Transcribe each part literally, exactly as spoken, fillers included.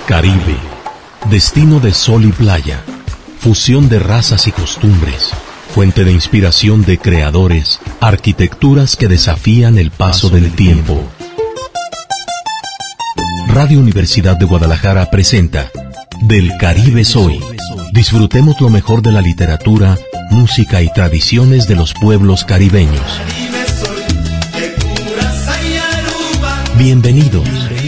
Caribe, destino de sol y playa, fusión de razas y costumbres, fuente de inspiración de creadores, arquitecturas que desafían el paso del tiempo. Radio Universidad de Guadalajara presenta Del Caribe Soy. Disfrutemos lo mejor de la literatura, música y tradiciones de los pueblos caribeños. Bienvenidos.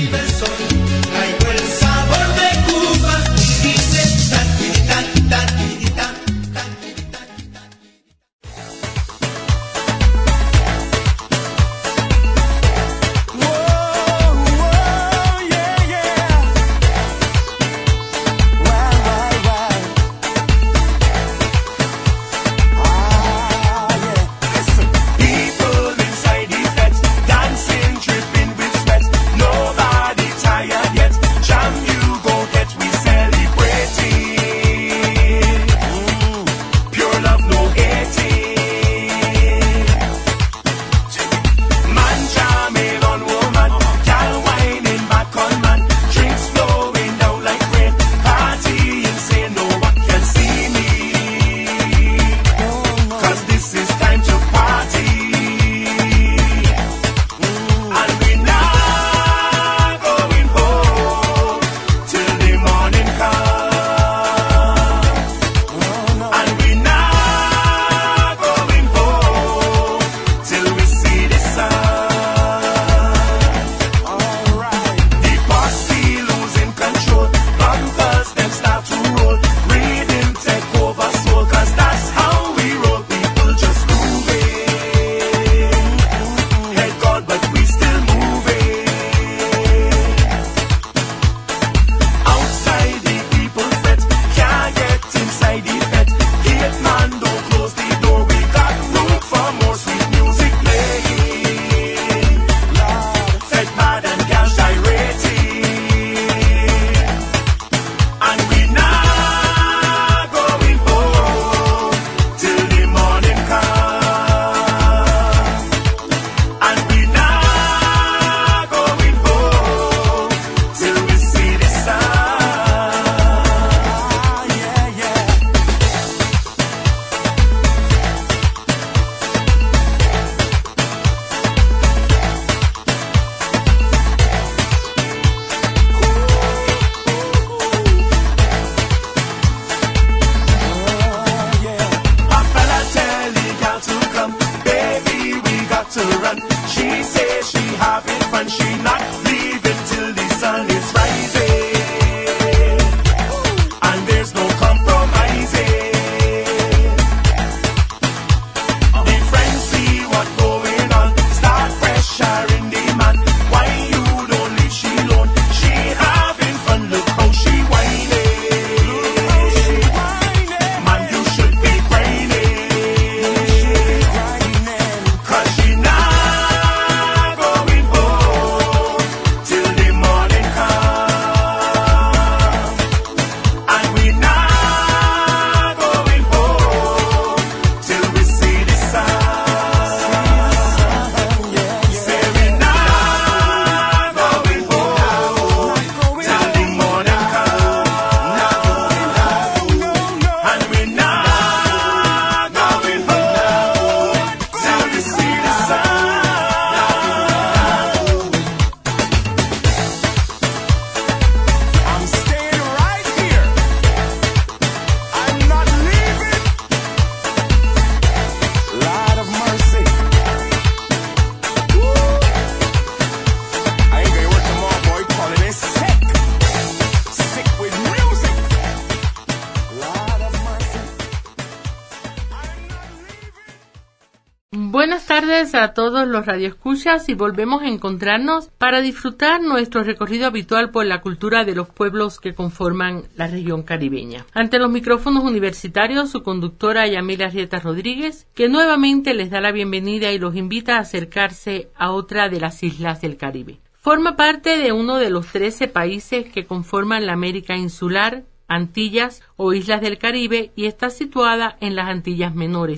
Buenas tardes a todos los radioescuchas y volvemos a encontrarnos para disfrutar nuestro recorrido habitual por la cultura de los pueblos que conforman la región caribeña. Ante los micrófonos universitarios, su conductora Yamila Arrieta Rodríguez, que nuevamente les da la bienvenida y los invita a acercarse a otra de las islas del Caribe. Forma parte de uno de los trece países que conforman la América insular, Antillas o Islas del Caribe y está situada en las Antillas Menores.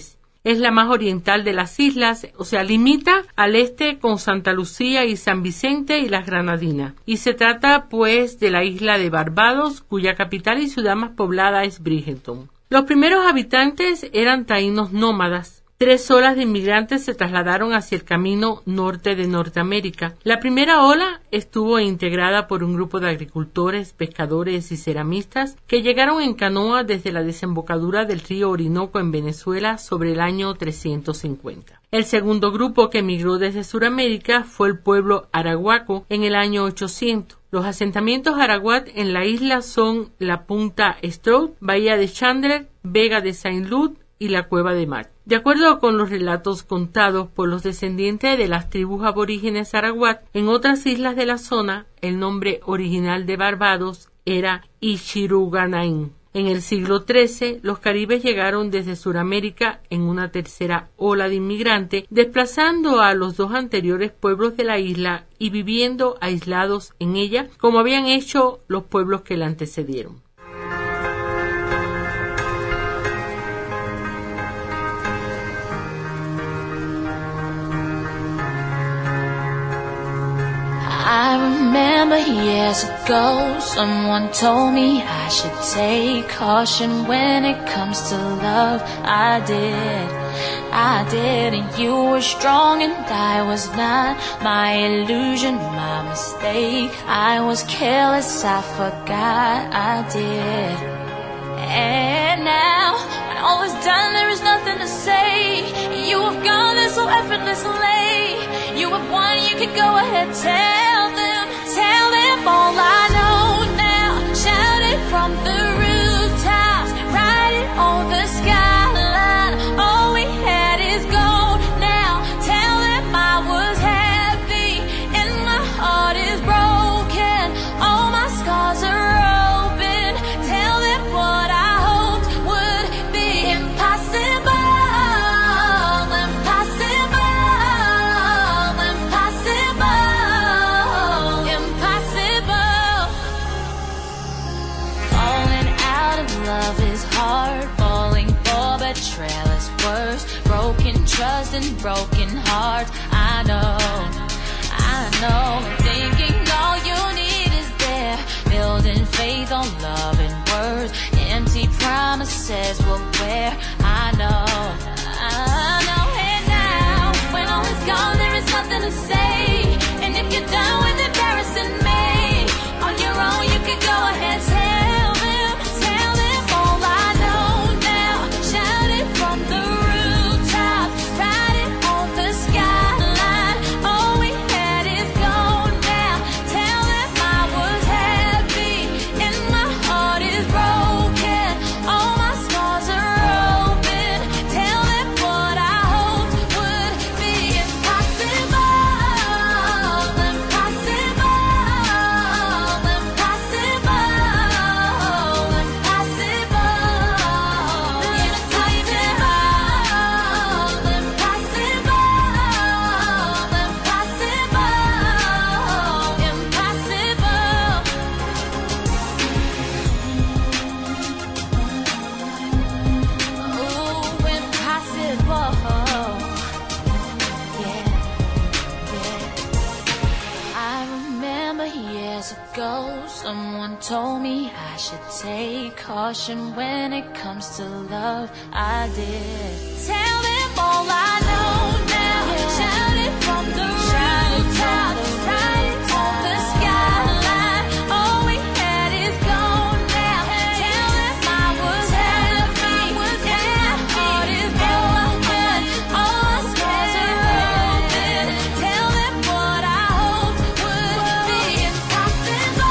es la más oriental de las islas, o sea, limita al este con Santa Lucía y San Vicente y las Granadinas. Y se trata, pues, de la isla de Barbados, cuya capital y ciudad más poblada es Bridgeton. Los primeros habitantes eran taínos nómadas. Tres olas de inmigrantes se trasladaron hacia el camino norte de Norteamérica. La primera ola estuvo integrada por un grupo de agricultores, pescadores y ceramistas que llegaron en canoa desde la desembocadura del río Orinoco en Venezuela sobre el año trescientos cincuenta. El segundo grupo que emigró desde Sudamérica fue el pueblo arahuaco en el año ochocientos. Los asentamientos arahuat en la isla son la Punta Stroud, Bahía de Chandler, Vega de Saint Lud y la Cueva de Mar. De acuerdo con los relatos contados por los descendientes de las tribus aborígenes arahuat, en otras islas de la zona, el nombre original de Barbados era Ichiruganaín. En el siglo trece, los caribes llegaron desde Sudamérica en una tercera ola de inmigrantes, desplazando a los dos anteriores pueblos de la isla y viviendo aislados en ella, como habían hecho los pueblos que la antecedieron. I remember years ago, someone told me I should take caution when it comes to love. I did, I did, and you were strong and I was not. My illusion, my mistake. I was careless, I forgot I did. And now, when all is done, there is nothing to say. You have gone there so effortlessly. You have won, you can go ahead, tell them, tell them all I know now. Shout it from the rooftops, write it on the skyline. All we had is gold now. Tell them I was happy and my heart is broken. All my scars are open. Tell them what I hoped would be impossible. Broken trust and broken hearts. I know, I know. Thinking all you need is there. Building faith on love and words. Empty promises will wear. I know, I know. And now, when all is gone, there is nothing to say. And if you're done with embarrassing me, on your own you can go ahead, tell them, tell them all I know now. Shout it from the told me I should take caution when it comes to love. I did. Tell them all I know now. Yeah. Shout it from the rooftops, write it on the skyline. All we had is gone now. Tell them I was happy and my heart is broken. All my scars are open. Tell them what I hoped would be impossible.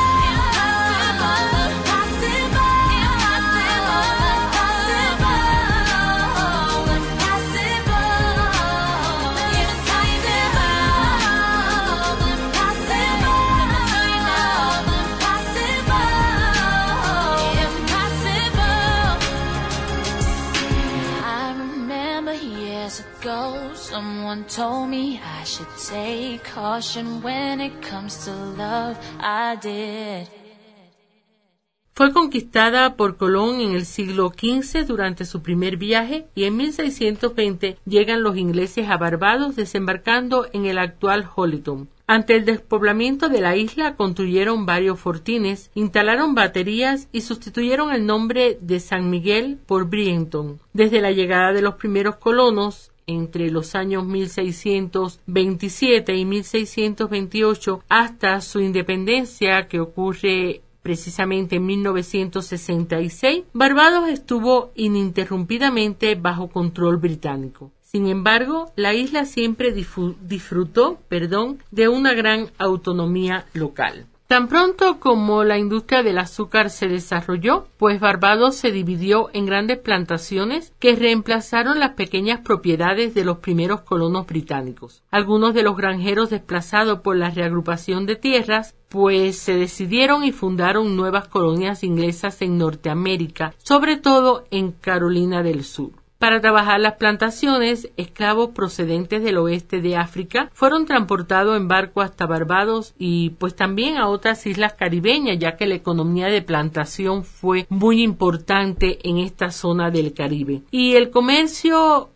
Someone told me I should take caution when it comes to love. I did. Fue conquistada por Colón en el siglo quince durante su primer viaje y en mil seiscientos veinte llegan los ingleses a Barbados desembarcando en el actual Holyton. Ante el despoblamiento de la isla construyeron varios fortines, instalaron baterías y sustituyeron el nombre de San Miguel por Brighton. Desde la llegada de los primeros colonos, entre los años mil seiscientos veintisiete y mil seiscientos veintiocho, hasta su independencia, que ocurre precisamente en mil novecientos sesenta y seis, Barbados estuvo ininterrumpidamente bajo control británico. Sin embargo, la isla siempre disfrutó, perdón, de una gran autonomía local. Tan pronto como la industria del azúcar se desarrolló, pues Barbados se dividió en grandes plantaciones que reemplazaron las pequeñas propiedades de los primeros colonos británicos. Algunos de los granjeros desplazados por la reagrupación de tierras, pues se decidieron y fundaron nuevas colonias inglesas en Norteamérica, sobre todo en Carolina del Sur. Para trabajar las plantaciones, esclavos procedentes del oeste de África fueron transportados en barco hasta Barbados y pues también a otras islas caribeñas, ya que la economía de plantación fue muy importante en esta zona del Caribe. Y el comercio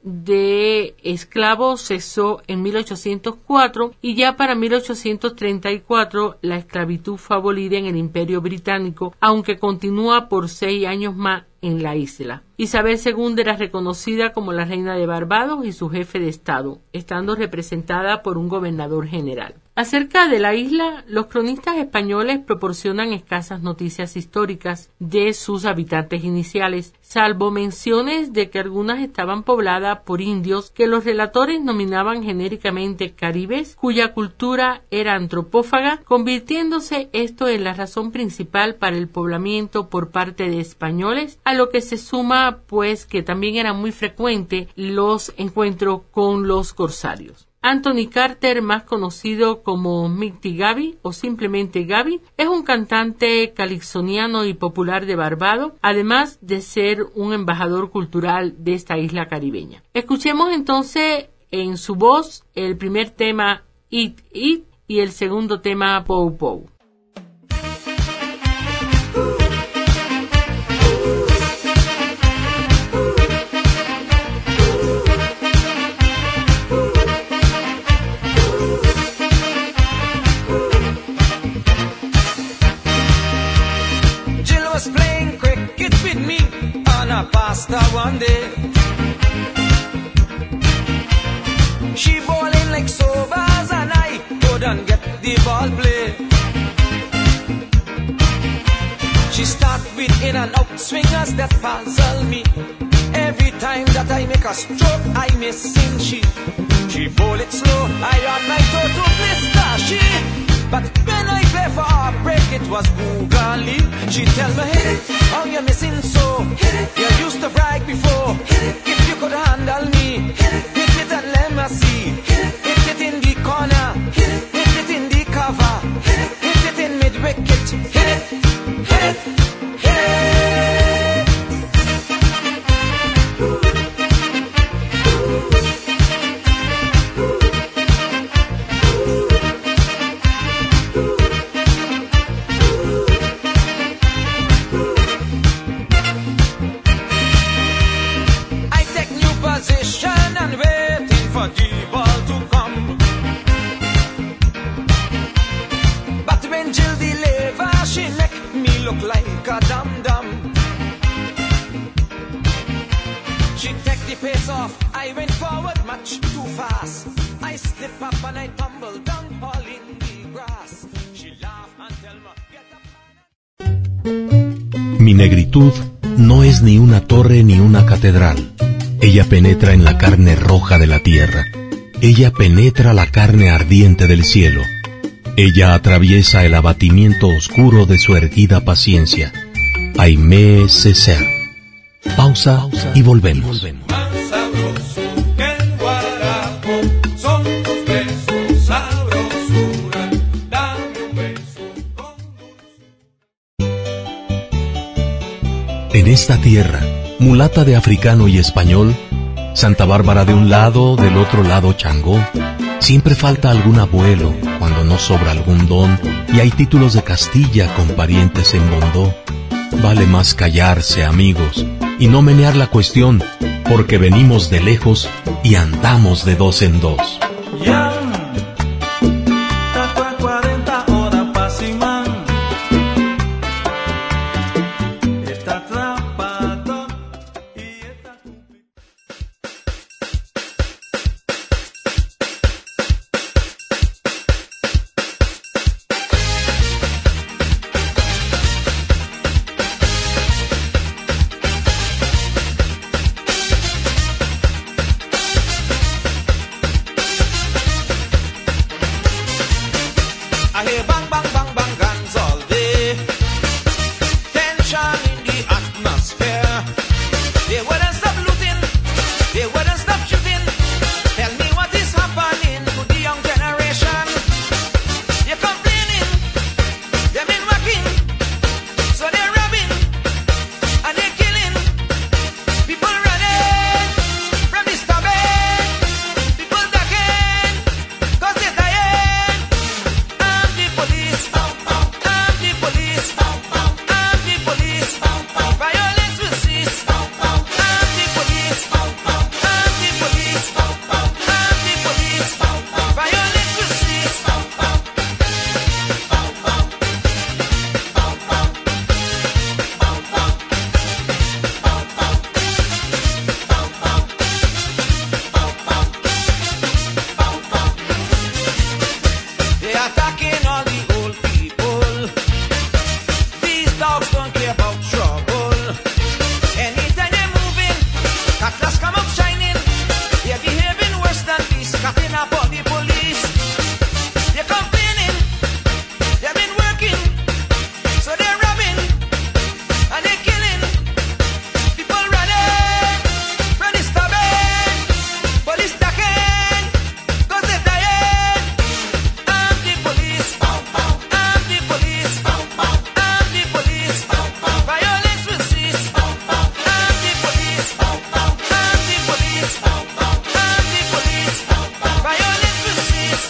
de esclavos cesó en mil ochocientos cuatro y ya para mil ochocientos treinta y cuatro la esclavitud fue abolida en el Imperio Británico, aunque continúa por seis años más en la isla. Isabel segunda era reconocida como la reina de Barbados y su jefe de Estado, estando representada por un gobernador general. Acerca de la isla, los cronistas españoles proporcionan escasas noticias históricas de sus habitantes iniciales, salvo menciones de que algunas estaban pobladas por indios que los relatores nominaban genéricamente caribes, cuya cultura era antropófaga, convirtiéndose esto en la razón principal para el poblamiento por parte de españoles, a lo que se suma pues que también eran muy frecuentes los encuentros con los corsarios. Anthony Carter, más conocido como Mighty Gabby o simplemente Gabby, es un cantante calixoniano y popular de Barbados, además de ser un embajador cultural de esta isla caribeña. Escuchemos entonces en su voz el primer tema Eat It y el segundo tema Pow Pow. Pasta one day, she ballin' like sobas and I couldn't get the ball play. She start with in and out swingers that puzzle me. Every time that I make a stroke, I missing she. She bowl it slow, I on my toe to blister she. But when I play for her break, it was Googali. She tell me, hit it, how you missing so? Hit it, you used to brag before. Hit it, if you could handle me. Hit it, hit it and let me see. Hit it, hit it in the corner. Hit it, hit it in the cover. Hit it, hit it in mid wicket. Hit it, hit it, hit it. Like a dum-dum. She take the pace off, I went forward much too fast. I slip up and I tumble down all in the grass. She laugh and tell me, get up. Mi negritud no es ni una torre ni una catedral. Ella penetra en la carne roja de la tierra. Ella penetra la carne ardiente del cielo. Ella atraviesa el abatimiento oscuro de su erguida paciencia. Aimé Césaire. Pausa y volvemos. Más sabroso que el guarapo son tus besos, sabrosura. Dame un beso con dulzura. En esta tierra, mulata de africano y español, Santa Bárbara de un lado, del otro lado Changó, siempre falta algún abuelo cuando no sobra algún don y hay títulos de Castilla con parientes en Bondó. Vale más callarse, amigos, y no menear la cuestión, porque venimos de lejos y andamos de dos en dos. Yeah. cuarenta horas pa' Simán. Está atrapado y está cumplido. I hear bang, bang, bang, bang guns all day. Tension in the atmosphere. They wouldn't stop looting. They wouldn't stop shooting. Tell me what is happening to the young generation. They're complaining. They've been working. So they're robbing. And they're killing. People running from the stabbing. People ducking. Cause they're dying. I'm the police. I'm the police. I'm the police. Violence will cease. I'm the police. I'm the police. I'm the police. Violence will cease. They're attacking all the old people. These dogs don't care about trouble. Anytime they're moving, cutlass come up shining. They're behaving worse than beasts, cutting up all the police. They're complaining. They've been working, so they're robbing and they're killing. People running from the stabbing, police ducking, cause they're dying. I'm the police. I'm the police. I'm the police. Violence will cease. I'm the police. I'm the police. I'm the police. Violence will cease.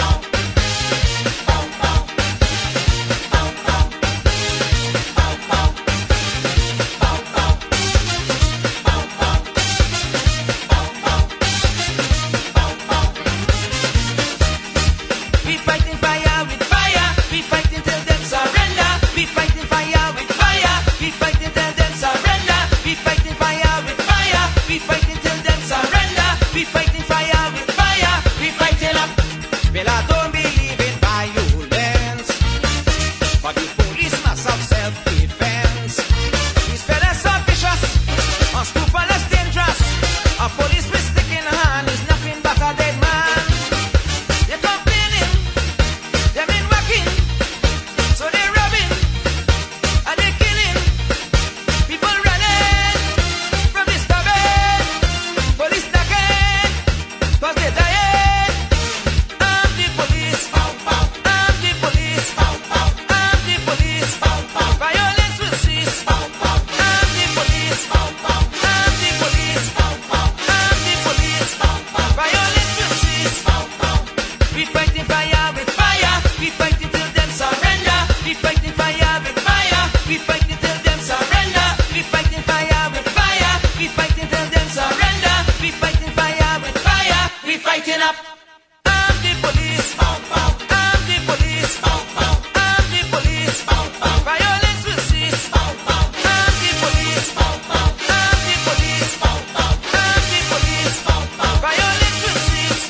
We fighting fire with fire. We fighting till them surrender. We fighting fire with fire. We fighting till them surrender. We fighting fire with fire. We fighting till them surrender. We fighting fire with fire. We fighting up. Well, I don't believe in violence, but the police must have self-defense. These fellas are vicious, unscrupulous, dangerous. A police with stick in hand is nothing but a dead man. They're complaining. They've been working, so they're robbing and they're killing. People running from the stabbing, police ducking, cause they're dying. I'm the police. I'm the police. I'm the police. Violence will cease. I'm the police. I'm the police. I'm the police. Violence will cease. We fighting fire with fire. We fighting till them surrender. We fighting fire with fire. We fighting till them surrender. We fighting fire with fire. We fighting till them surrender. We fighting fire with fire. We fighting up. I'm the police. I'm the police. I'm the police. Violence will cease. I'm the police. I'm the police. I'm the police. Violence will cease.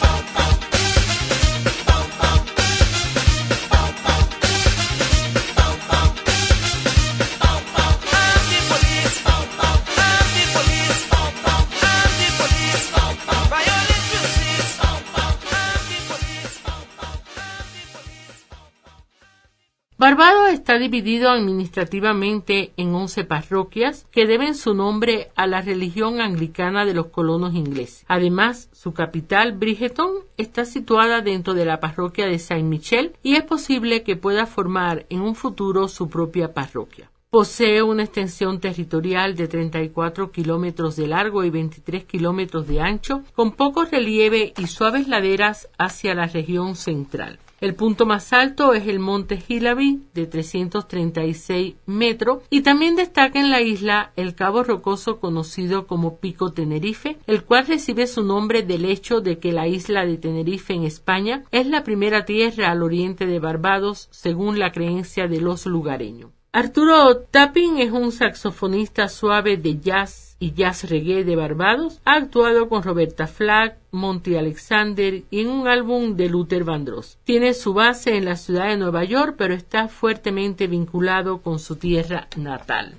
Barbados está dividido administrativamente en once parroquias que deben su nombre a la religión anglicana de los colonos ingleses. Además, su capital, Bridgeton, está situada dentro de la parroquia de Saint Michael y es posible que pueda formar en un futuro su propia parroquia. Posee una extensión territorial de treinta y cuatro kilómetros de largo y veintitrés kilómetros de ancho, con poco relieve y suaves laderas hacia la región central. El punto más alto es el monte Hillary, de trescientos treinta y seis metros, y también destaca en la isla el cabo rocoso conocido como Pico Tenerife, el cual recibe su nombre del hecho de que la isla de Tenerife en España es la primera tierra al oriente de Barbados, según la creencia de los lugareños. Arturo Tapping es un saxofonista suave de jazz y jazz reggae de Barbados. Ha actuado con Roberta Flack, Monty Alexander y en un álbum de Luther Vandross. Tiene su base en la ciudad de Nueva York, pero está fuertemente vinculado con su tierra natal.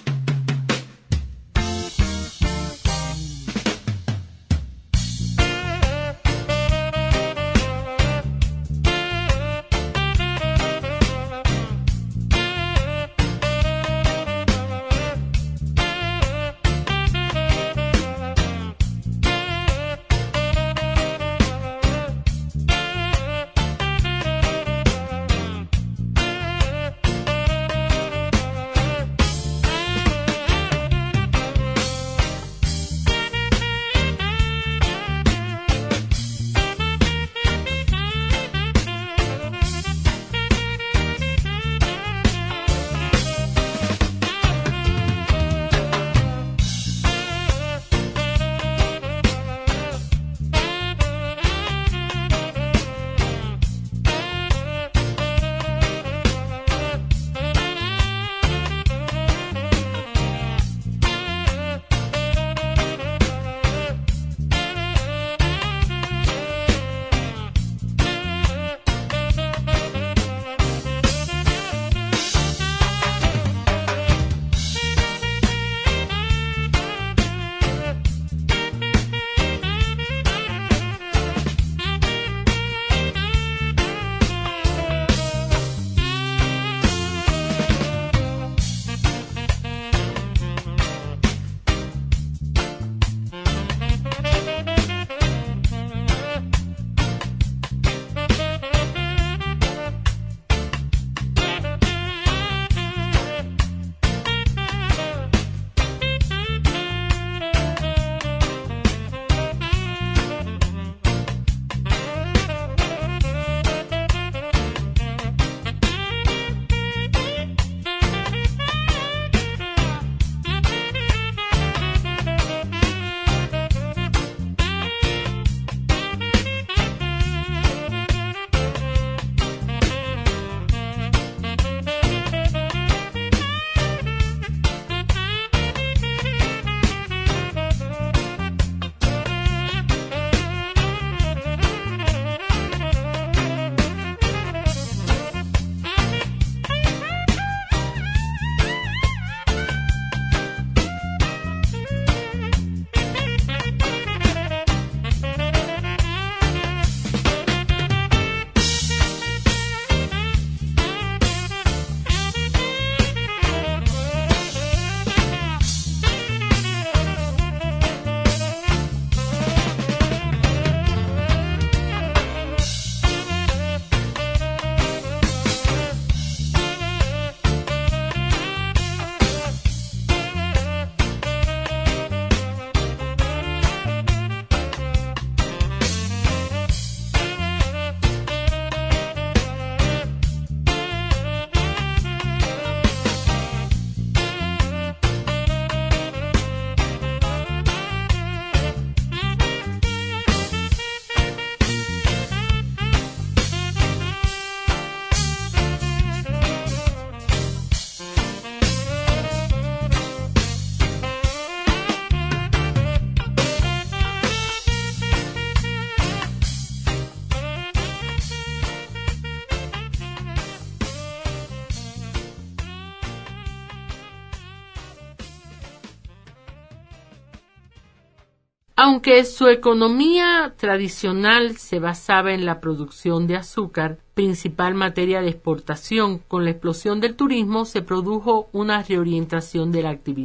Aunque su economía tradicional se basaba en la producción de azúcar, principal materia de exportación, con la explosión del turismo se produjo una reorientación de la actividad.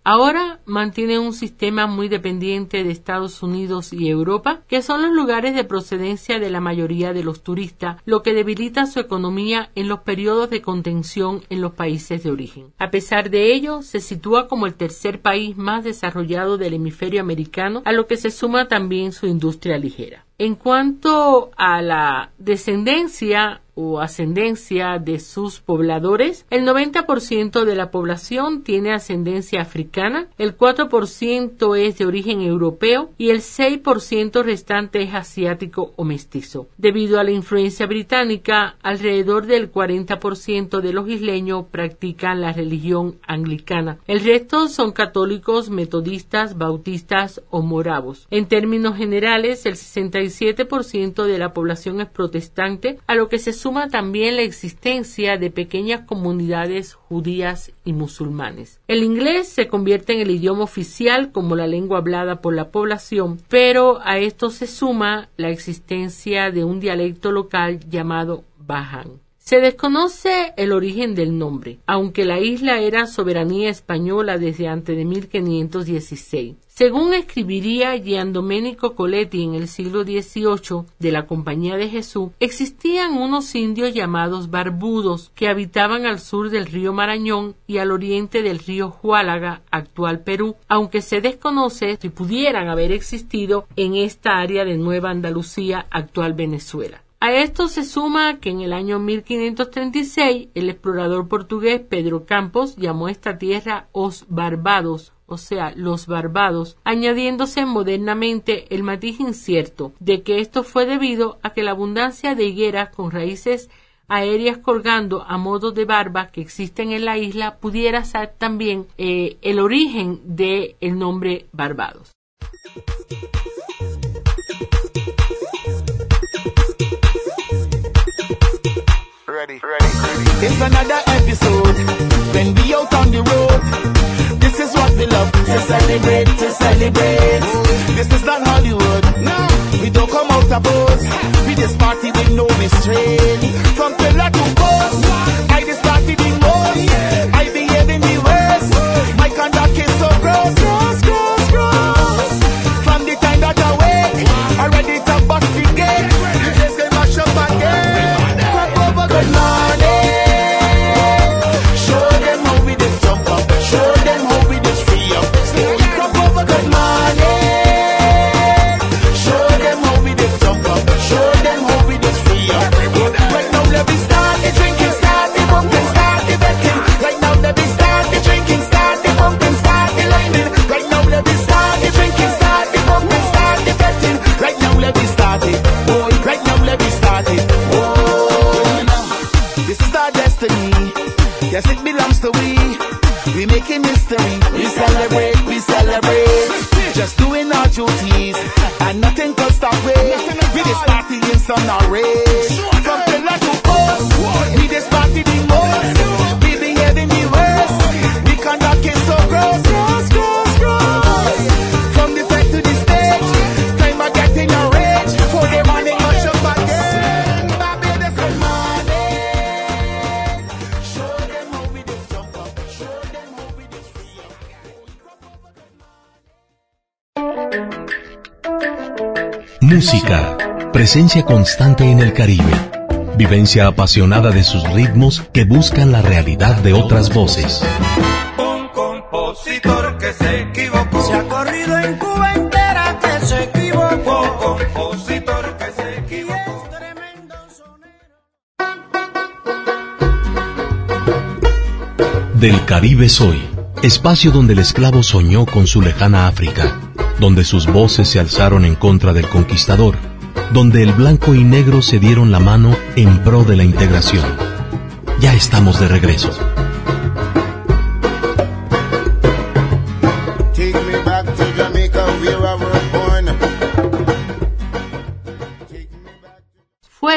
Ahora mantiene un sistema muy dependiente de Estados Unidos y Europa, que son los lugares de procedencia de la mayoría de los turistas, lo que debilita su economía en los periodos de contención en los países de origen. A pesar de ello, se sitúa como el tercer país más desarrollado del hemisferio americano, a lo que se suma también su industria ligera. En cuanto a la descendencia o ascendencia de sus pobladores, el noventa por ciento de la población tiene ascendencia africana, el cuatro por ciento es de origen europeo y el seis por ciento restante es asiático o mestizo. Debido a la influencia británica, alrededor del cuarenta por ciento de los isleños practican la religión anglicana. El resto son católicos, metodistas, bautistas o moravos. En términos generales, el sesenta y siete por ciento de la población es protestante, a lo que se suma también la existencia de pequeñas comunidades judías y musulmanes. El inglés se convierte en el idioma oficial como la lengua hablada por la población, pero a esto se suma la existencia de un dialecto local llamado Bajan. Se desconoce el origen del nombre, aunque la isla era soberanía española desde antes de mil quinientos dieciséis. Según escribiría Gian Domenico Coletti en el siglo dieciocho de la Compañía de Jesús, existían unos indios llamados barbudos que habitaban al sur del río Marañón y al oriente del río Huálaga, actual Perú, aunque se desconoce si pudieran haber existido en esta área de Nueva Andalucía, actual Venezuela. A esto se suma que en el año mil quinientos treinta y seis el explorador portugués Pedro Campos llamó a esta tierra Os Barbados, o sea, los Barbados, añadiéndose modernamente el matiz incierto de que esto fue debido a que la abundancia de higueras con raíces aéreas colgando a modo de barba que existen en la isla pudiera ser también eh, el origen del nombre Barbados. Ready, ready, ready. It's another episode when we out on the road. This is what we love to celebrate, to celebrate. This is not Hollywood. No, we don't come out a pose. We just party with no restraint. From pillar to post, I just party the most. I behave in the worst. My conduct is so gross, gross, gross, gross. From the time that I wake, I'm ready to bust the gate. You just get mash up again. Good morning. Show them how we just jump up. Show them how we just free up. Come over, good morning. Show them how we just jump up. Show them how we just free up. Right now, let me start the drinking, start the bumping, start the betting. Right now, let me start the drinking, start the bumping, start the lining. Right now, let me start the drinking, start the bumping, start the betting. Right now, let me start it. Oh, right now, let me start it. Oh. This is our destiny. Yes, it belongs to we. We making history. We celebrate, we celebrate. Just doing our duties, and nothing can stop it. We just party in some rage. From pillar to post, we just party the most. We be heading the worst. We conduct it so gross, gross, gross, gross. From the fact to the stage, time I get in a rage. For the morning, much up again. Barbados, good morning. Música, presencia constante en el Caribe, vivencia apasionada de sus ritmos que buscan la realidad de otras voces. Un compositor que se equivocó. Se ha corrido en Cuba entera que se equivocó. Un compositor que se equivocó. Tremendo sonero. Del Caribe soy, espacio donde el esclavo soñó con su lejana África, donde sus voces se alzaron en contra del conquistador, donde el blanco y negro se dieron la mano en pro de la integración. Ya estamos de regreso. Fue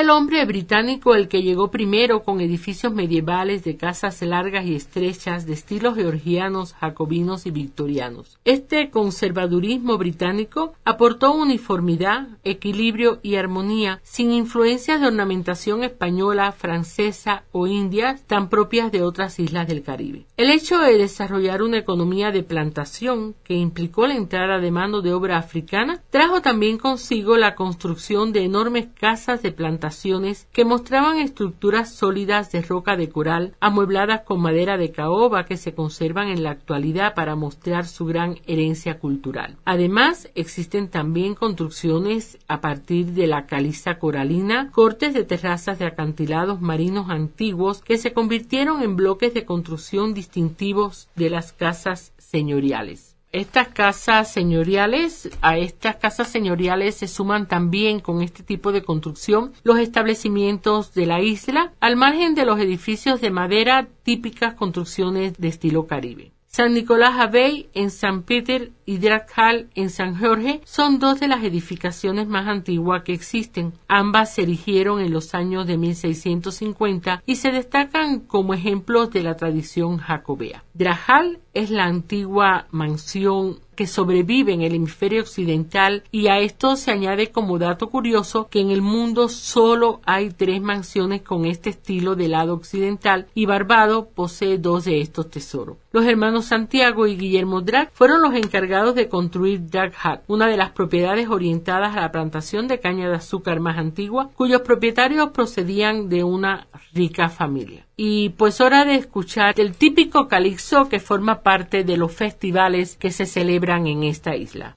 el hombre británico el que llegó primero con edificios medievales de casas largas y estrechas de estilos georgianos, jacobinos y victorianos. Este conservadurismo británico aportó uniformidad, equilibrio y armonía sin influencias de ornamentación española, francesa o india tan propias de otras islas del Caribe. El hecho de desarrollar una economía de plantación que implicó la entrada de mano de obra africana trajo también consigo la construcción de enormes casas de plantaciones que mostraban estructuras sólidas de roca de coral amuebladas con madera de caoba que se conservan en la actualidad para mostrar su gran herencia cultural. Además, existen también construcciones a partir de la caliza coralina, cortes de terrazas de acantilados marinos antiguos que se convirtieron en bloques de construcción distintivos de las casas señoriales. Estas casas señoriales, a estas casas señoriales se suman también con este tipo de construcción los establecimientos de la isla, al margen de los edificios de madera, típicas construcciones de estilo caribe. San Nicolás Abbey en San Peter y Drake Hall en San Jorge son dos de las edificaciones más antiguas que existen. Ambas se erigieron en los años de mil seiscientos cincuenta y se destacan como ejemplos de la tradición jacobea. Drake Hall es la antigua mansión que sobrevive en el hemisferio occidental, y a esto se añade como dato curioso que en el mundo solo hay tres mansiones con este estilo del lado occidental y Barbados posee dos de estos tesoros. Los hermanos Santiago y Guillermo Drake fueron los encargados de construir Drake Hut, una de las propiedades orientadas a la plantación de caña de azúcar más antigua, cuyos propietarios procedían de una rica familia. Y pues hora de escuchar el típico calipso que forma parte de los festivales que se celebran en esta isla.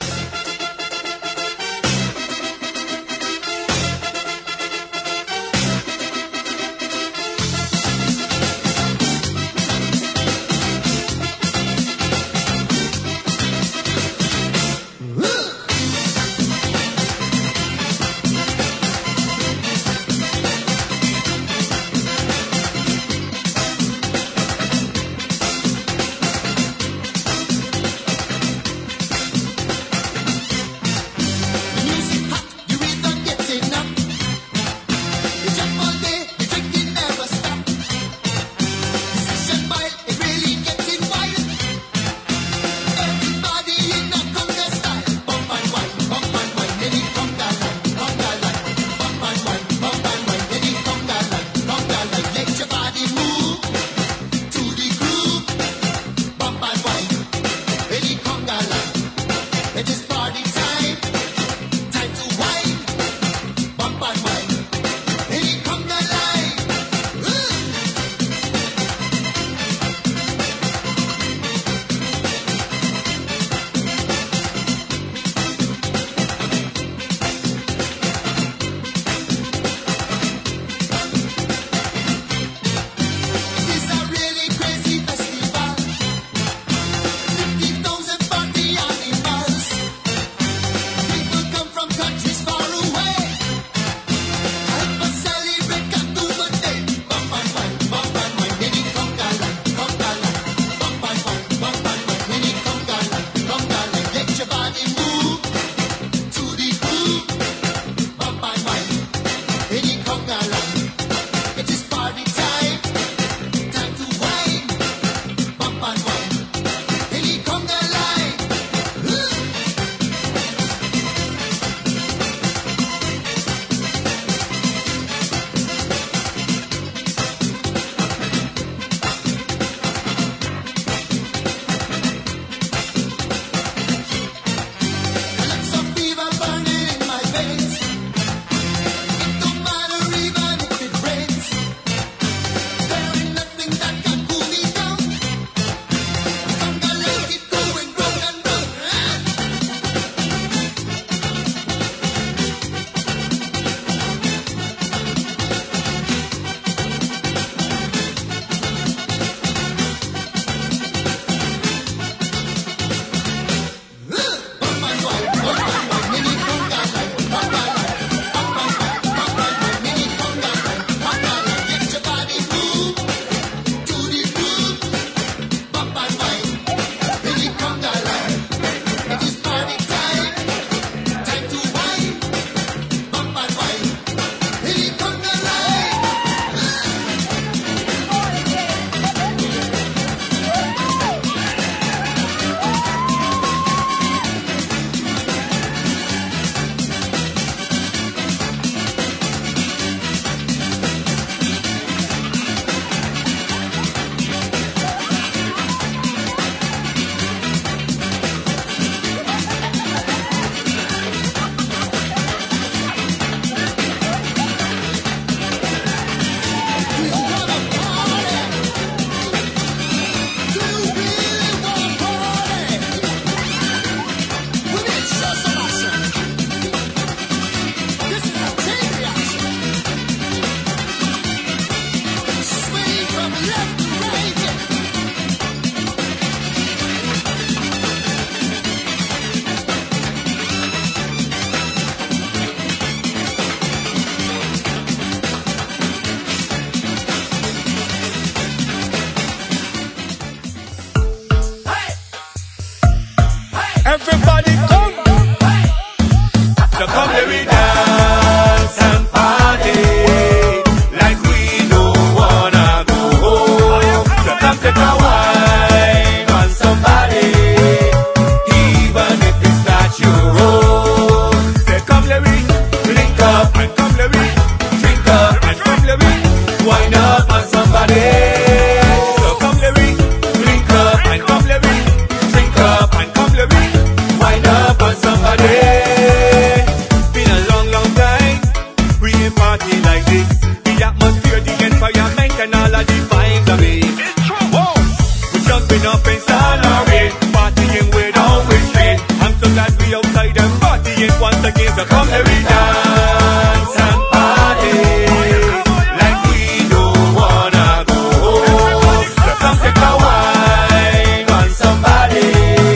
jumping up and celebrate, partying without restraint. I'm so glad we outside and partying once again. So come let me dance and party like we don't wanna go home. So come take a wine on somebody,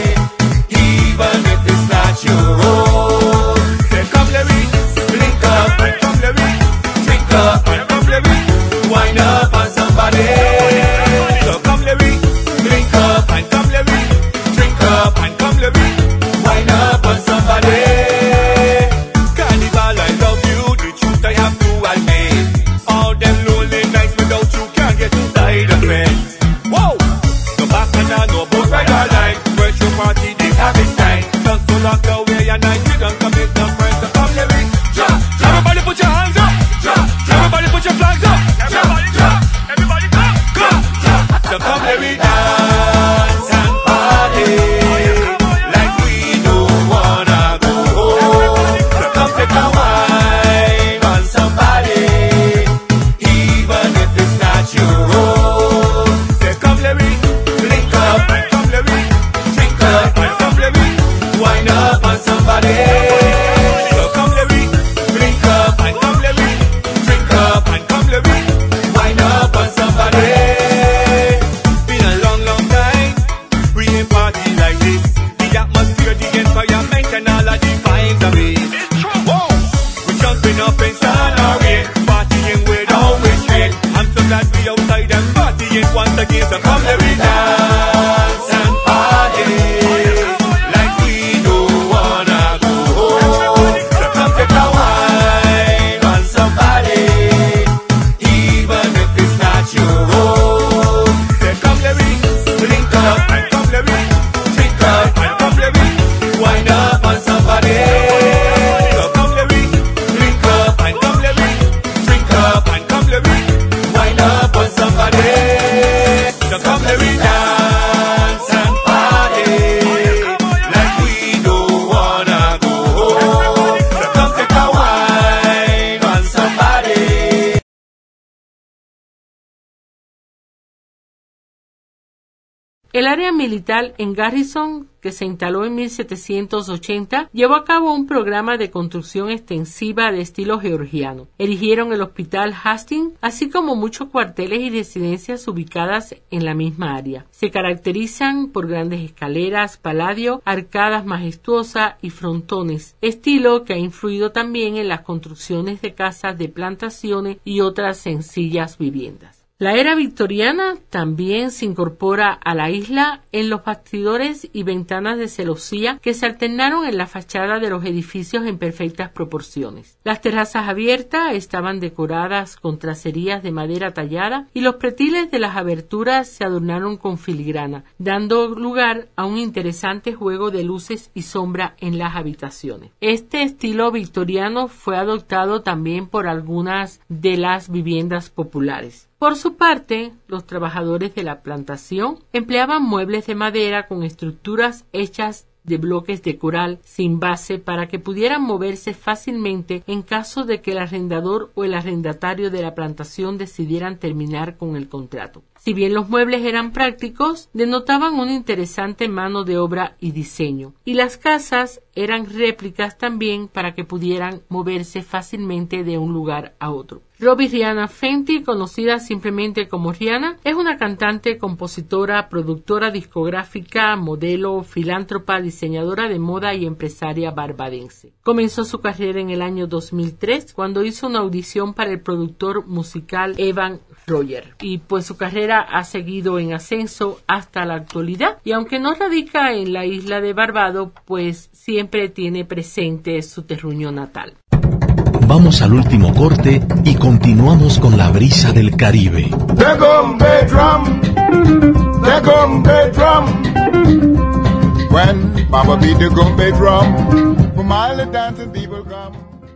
even if it's not your own. Say come let me link up and come let me drink up and come let me wind up on somebody. So come let me drink up and come let me drink up and come let me wind up on somebody. Carnival, I love you, the truth I have to admit. All them lonely nights without you can't get inside of me. Whoa! No back and I no boat ride or line. Virtual party, they have its time. Done so locked away and night, we don't commit no friends. So come let me drop, drop. Everybody put your hands up, drop, drop. Everybody put your flags up, drop, drop. Everybody come, come, drop. So come let me dance and party like we don't wanna go home. So come take a wine on somebody, even if it's not your own. Say come let me link up and come let me drink up and come let me wind up on somebody. So come let me link up and come let me drink up and come let me wind up on somebody. Been a long, long time, we ain't party like this. The atmosphere, the environment and all of the vibes of it. Whoa! We jumping up and celebrate, partying without restraint. I'm so glad we outside and partying once again. So come let me dance and party like we don't wanna go home. So come take a wine on somebody, even if it's not your own. Say come let me link up and come let me drink up and come let me wind up on somebody. So come let me link up and come let me drink up and come let me wind up on somebody. So come let me dance and party like we don't wanna go home. So come take a wine on somebody. El área militar en Garrison, que se instaló en mil setecientos ochenta, llevó a cabo un programa de construcción extensiva de estilo georgiano. Erigieron el Hospital Hastings, así como muchos cuarteles y residencias ubicadas en la misma área. Se caracterizan por grandes escaleras, paladio, arcadas majestuosas y frontones, estilo que ha influido también en las construcciones de casas de plantaciones y otras sencillas viviendas. La era victoriana también se incorpora a la isla en los bastidores y ventanas de celosía que se alternaron en la fachada de los edificios en perfectas proporciones. Las terrazas abiertas estaban decoradas con tracerías de madera tallada y los pretiles de las aberturas se adornaron con filigrana, dando lugar a un interesante juego de luces y sombra en las habitaciones. Este estilo victoriano fue adoptado también por algunas de las viviendas populares. Por su parte, los trabajadores de la plantación empleaban muebles de madera con estructuras hechas de bloques de coral sin base para que pudieran moverse fácilmente en caso de que el arrendador o el arrendatario de la plantación decidieran terminar con el contrato. Si bien los muebles eran prácticos, denotaban una interesante mano de obra y diseño, y las casas eran réplicas también para que pudieran moverse fácilmente de un lugar a otro. Robbie Rihanna Fenty, conocida simplemente como Rihanna, es una cantante, compositora, productora discográfica, modelo, filántropa, diseñadora de moda y empresaria barbadense. Comenzó su carrera en el año dos mil tres cuando hizo una audición para el productor musical Evan Roger, y pues su carrera ha seguido en ascenso hasta la actualidad, y aunque no radica en la isla de Barbados, pues siempre tiene presente su terruño natal. Vamos al último corte y continuamos con la brisa del Caribe. There come bedroom, there come bedroom. When Baba beat the gum bedroom, from all the dancing people come.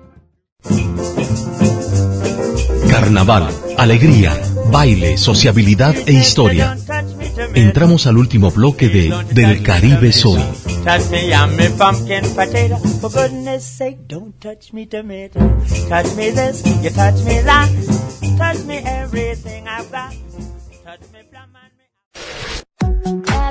Carnaval, alegría, baile, sociabilidad e historia. Entramos al último bloque de Del Caribe Soy. Touch me, I'm me pumpkin potato. For goodness sake, don't touch me tomato. Touch me this, you touch me that. Touch me everything I've got. Touch me plum and me...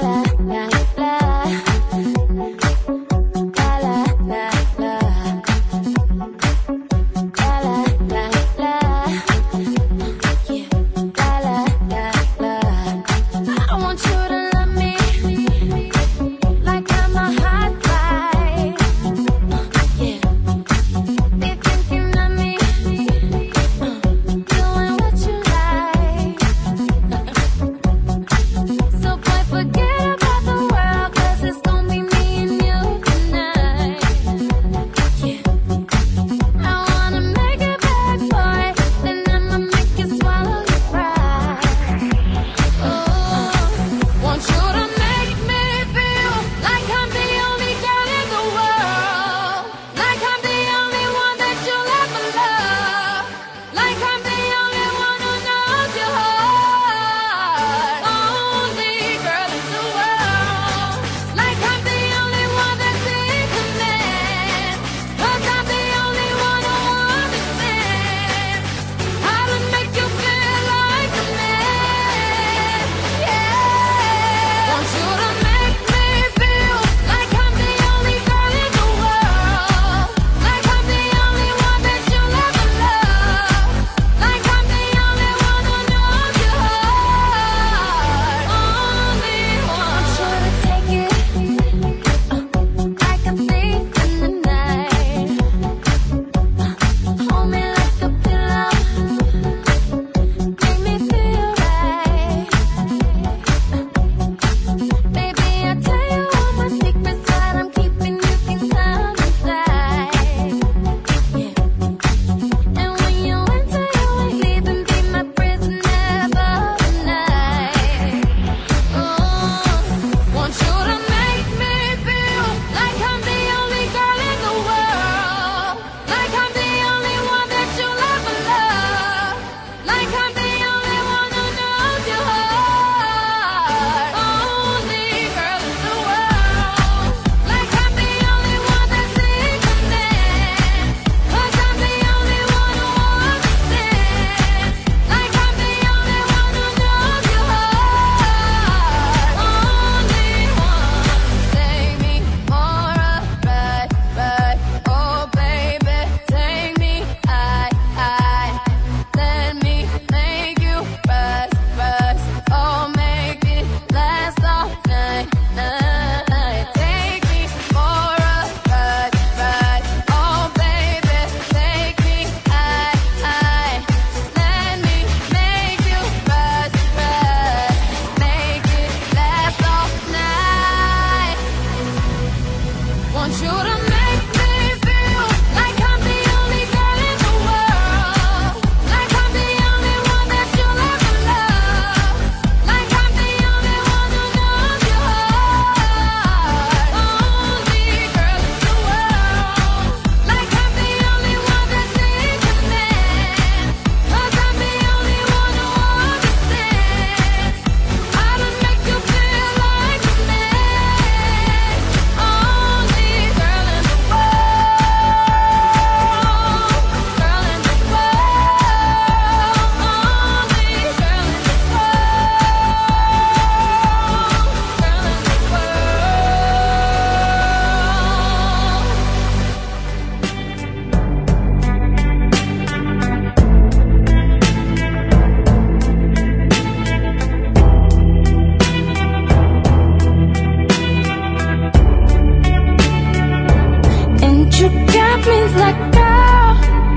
like, girl,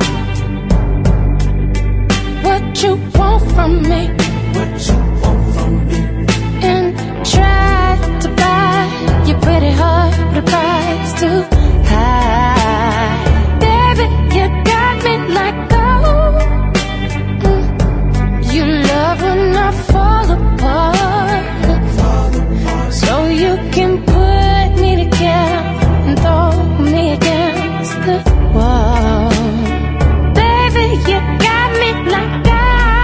what you want from me? What you want from me? And try to buy your pretty heart at a price too high. Baby, you got me like gold. Mm. You love when I fall apart, so you can put me together and throw me against the wall. Baby, you got me like gold.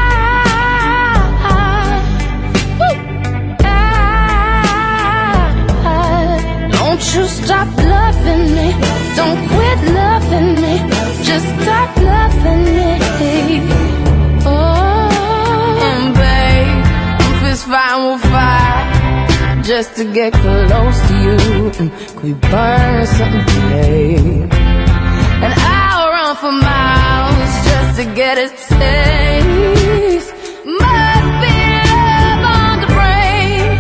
Don't you stop loving me, don't quit loving me, just stop loving me. Oh, and babe, I'm fist fighting with fire just to get close to you. And could we burn something today? And I'll run for miles just to get a taste. Must be love on the brain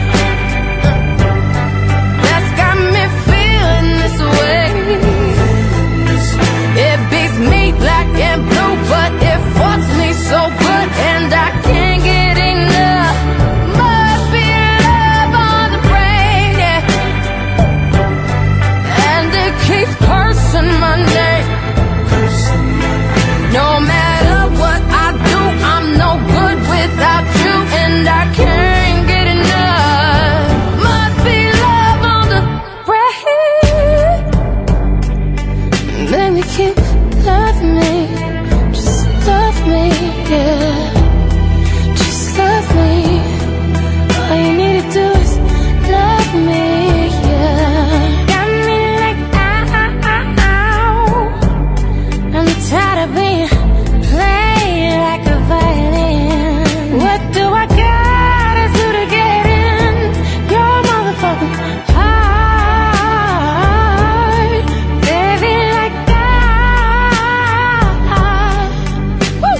that's got me feeling this way. It beats me black and blue, but it fucks me so good, and I can't get enough. Must be love on the brain, yeah. And it keeps cursing my name. No matter what I do, I'm no good without you, and I can't get enough. Must be love on the brain. Baby, keep loving me, just love me, yeah. Just love me. All you need to do is love me, yeah. Got me like ow. I'm tired of being played like a violin. What do I gotta do to get in your motherfucking heart? Baby, like that. Woo!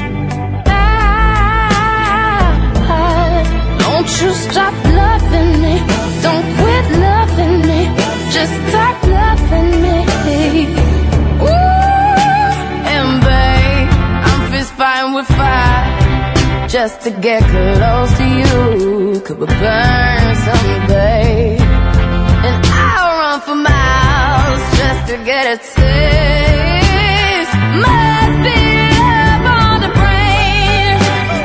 Ah. Don't you stop loving me, don't quit loving me, just stop loving me. Ooh, and babe, I'm fist fighting with fire just to get close to you. Could we burn someday? And I'll run for miles just to get a taste. Must be love on the brain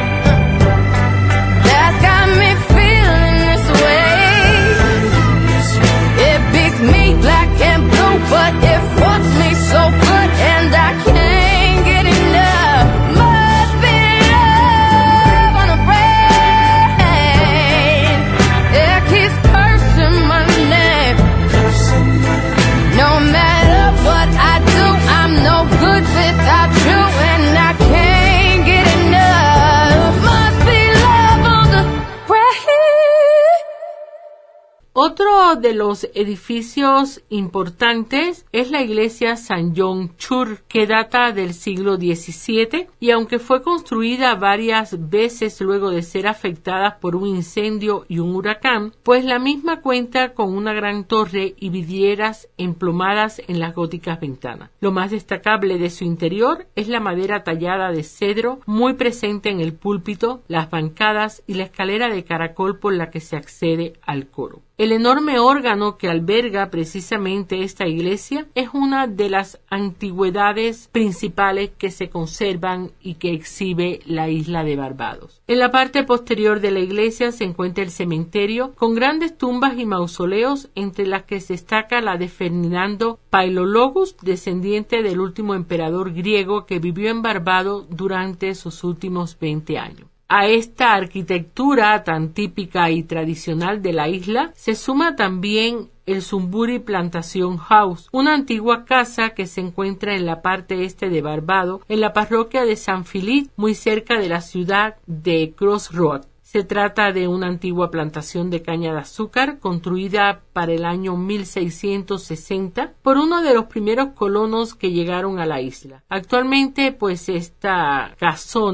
that's got me feeling this way. It beats me black and blue, but it fucks me so good, and I can't get enough. Must be love on the brain. It keeps cursing my name. No matter what I do, I'm no good without you, and I can't get enough. Must be love on the brain. Otro de los edificios importantes es la iglesia San John Church, que data del siglo diecisiete, y aunque fue construida varias veces luego de ser afectada por un incendio y un huracán, pues la misma cuenta con una gran torre y vidrieras emplomadas en las góticas ventanas. Lo más destacable de su interior es la madera tallada de cedro, muy presente en el púlpito, las bancadas y la escalera de caracol por la que se accede al coro. El enorme órgano que alberga precisamente esta iglesia es una de las antigüedades principales que se conservan y que exhibe la isla de Barbados. En la parte posterior de la iglesia se encuentra el cementerio con grandes tumbas y mausoleos, entre las que se destaca la de Ferdinando Pailologus, descendiente del último emperador griego que vivió en Barbados durante sus últimos veinte años. A esta arquitectura tan típica y tradicional de la isla se suma también el Sunbury Plantation House, una antigua casa que se encuentra en la parte este de Barbados, en la parroquia de San Philip, muy cerca de la ciudad de Crossroads. Se trata de una antigua plantación de caña de azúcar construida para el año mil seiscientos sesenta por uno de los primeros colonos que llegaron a la isla. Actualmente, pues esta casona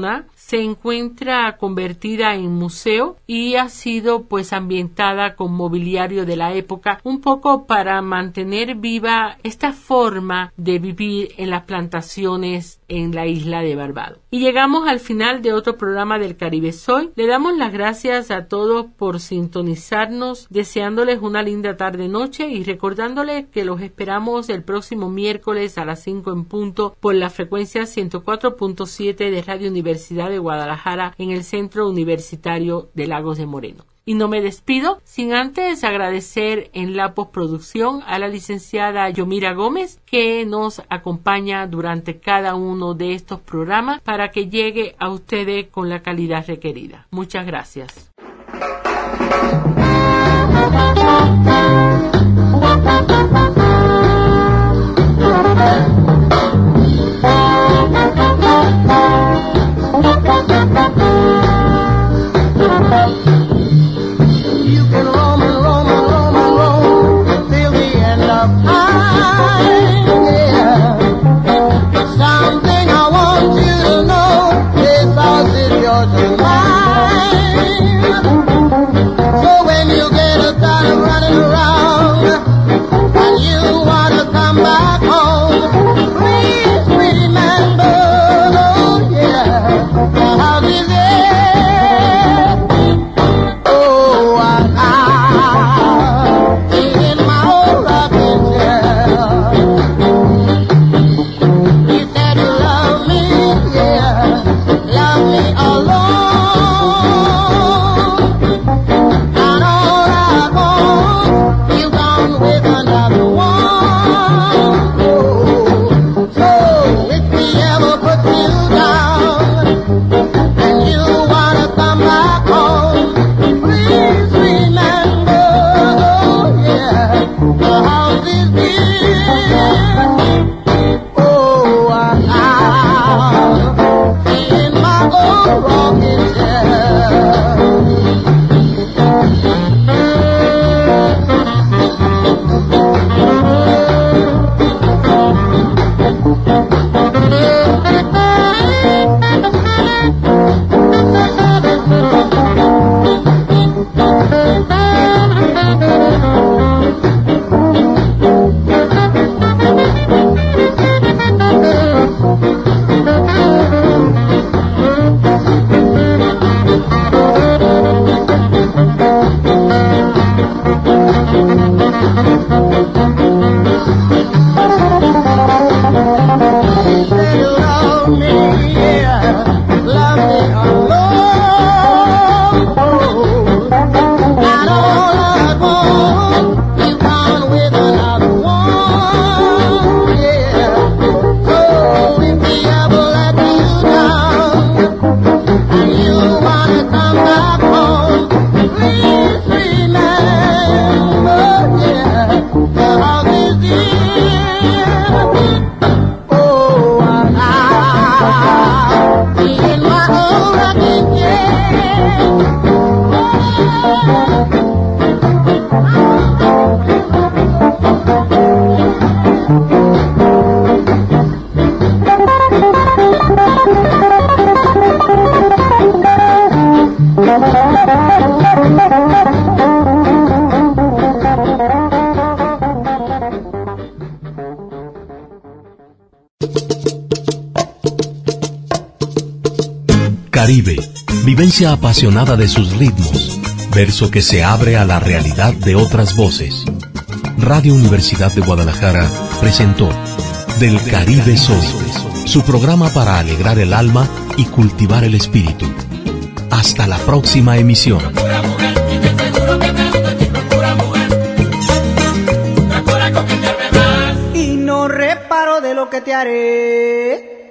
se encuentra convertida en museo y ha sido pues ambientada con mobiliario de la época, un poco para mantener viva esta forma de vivir en las plantaciones en la isla de Barbados. Y llegamos al final de otro programa del Caribe Soy. Le damos las gracias a todos por sintonizarnos, deseándoles una linda tarde-noche y recordándoles que los esperamos el próximo miércoles a las cinco en punto por la frecuencia ciento cuatro punto siete de Radio Universidad de Guadalajara en el Centro Universitario de Lagos de Moreno. Y no me despido sin antes agradecer en la postproducción a la licenciada Yomira Gómez, que nos acompaña durante cada uno de estos programas para que llegue a ustedes con la calidad requerida. Muchas gracias. You can roam and roam and roam and roam till the end of time, yeah. Something I want you to know, this house is yours and mine. So when you get a time running around and you want to come back home, please remember, oh yeah, the house is there. Caribe, vivencia apasionada de sus ritmos, verso que se abre a la realidad de otras voces. Radio Universidad de Guadalajara presentó Del Caribe Soy, su programa para alegrar el alma y cultivar el espíritu. Hasta la próxima emisión. Y no reparo de lo que te haré.